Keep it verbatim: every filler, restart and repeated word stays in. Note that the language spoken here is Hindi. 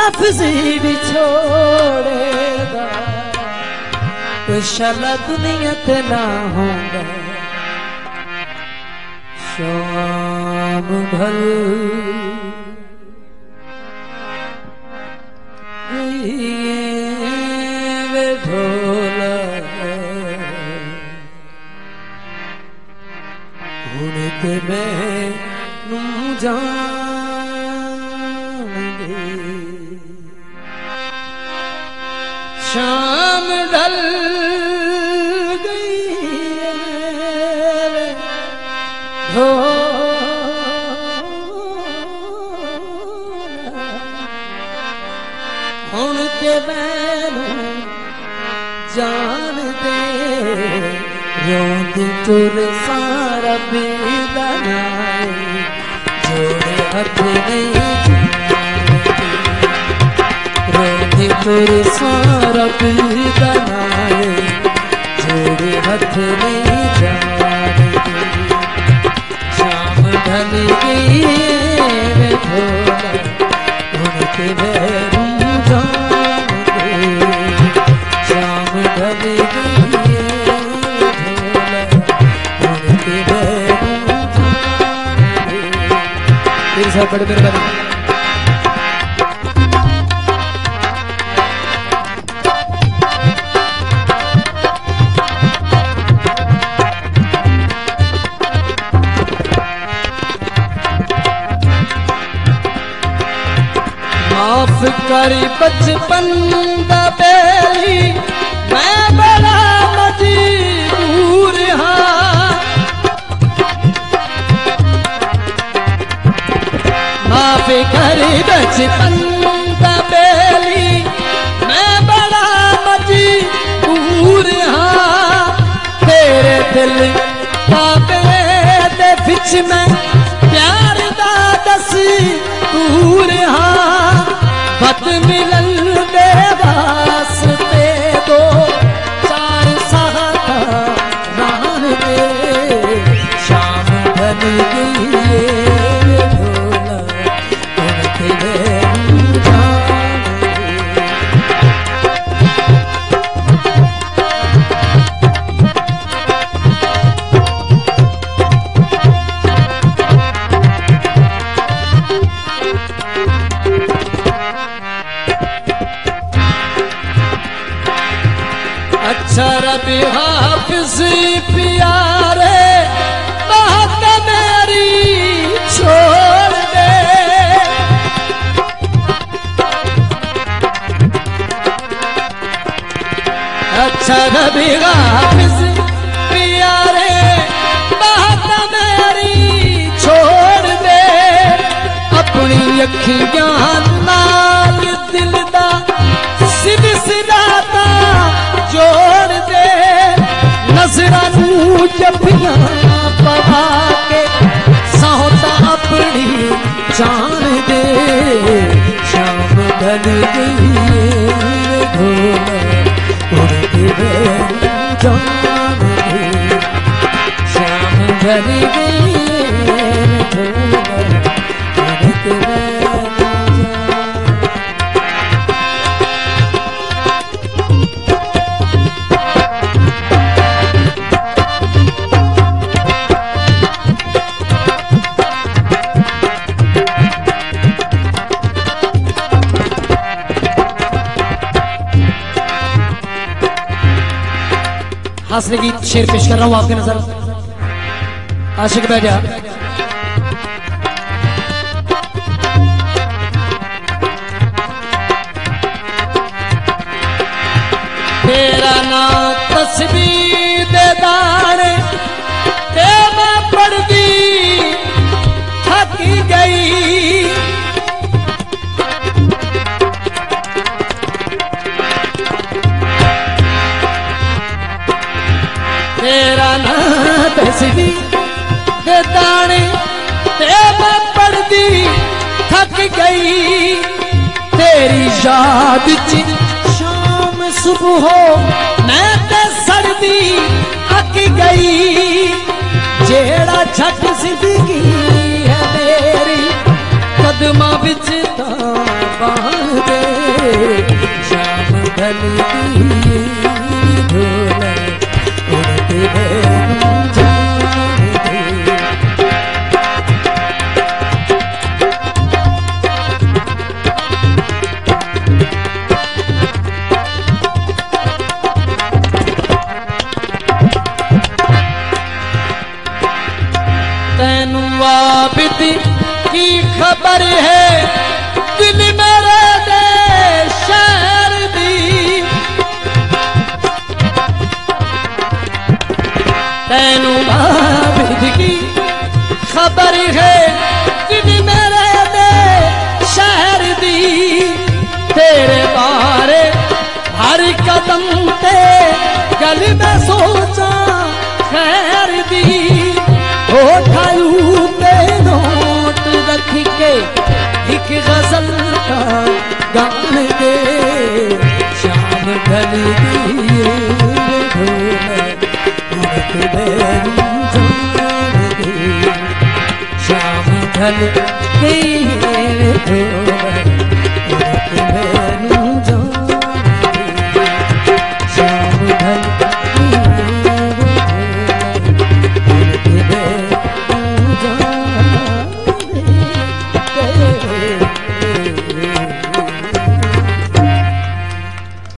लफ्ज़ी भी छोड़ेगा तो शाला दुनिया ते ना होगा। शाम ढल वे ढोला हुण ते मैनू जाने शाम ढल गई हुण ते मैनू जान दे रोंद तुर सारा बेदा नाए जोड़े हथ नहीं रोंद तुर सारा बेदा नाए जोड़े हथ नहीं जाने शाम ढल गई वे ढोला हुण ते मैनू जान दे शाम ढल गई बड़े मेरे बड़े माफ करी बचपन दा बेली मैं बड़ा मजबूर हाँ माफ करी बचपन दा बेली मैं बड़ा मजबूर हाँ तेरे दिल पापे दे विच मैं प्यार दा दस दूर हाँ बद मिलन दे वास्ते दो चार सहाता रान दे शाम ढल गई ढोला हुण ते मैनू जान अच्छा रबी हाफिज प्यारे बात मेरी छोड़ दे अच्छा रबी हाफिज प्यारे बात मेरी छोड़ दे अपनी अखियां नाल दिल दा सिलसिला जोड़ दे नजरां नू जफियां पवा के सौता अपनी जान दे शाम ढल गई ढोला हुण ते मैनू जान दे शाम ढल गई ढोला हुण ते मैनू हासिल गीत शेर पेश कर रहा हूं आपके नजर आशिक बैठ जा तेरा नाम तस्बीह दे दाने ते मैं पढ़दी थक गई तेरा नाम तस्बीह दे दाने ते मैं पढ़दी थक गई तेरी याद च शाम सुबह मैं ते सड़दी अक गई जेड़ा छट जिंदगी है मेरी कदमां विच तां बांध दे शाम ढल गई धूल उड़ते बैरूं जान दे। तैनू आबिद की खबर है दिल मेरे दे शहर दी, तैनू आबिद की खबर है दिल मेरे दे शहर दी। तेरे बारे हर कदम ते गल में सोचा खैर दी। उठायू पे नोट रख के एक गजल का गान दे। शाम ढल गई उड़ते बैरूं जान दे। शाम ढल गई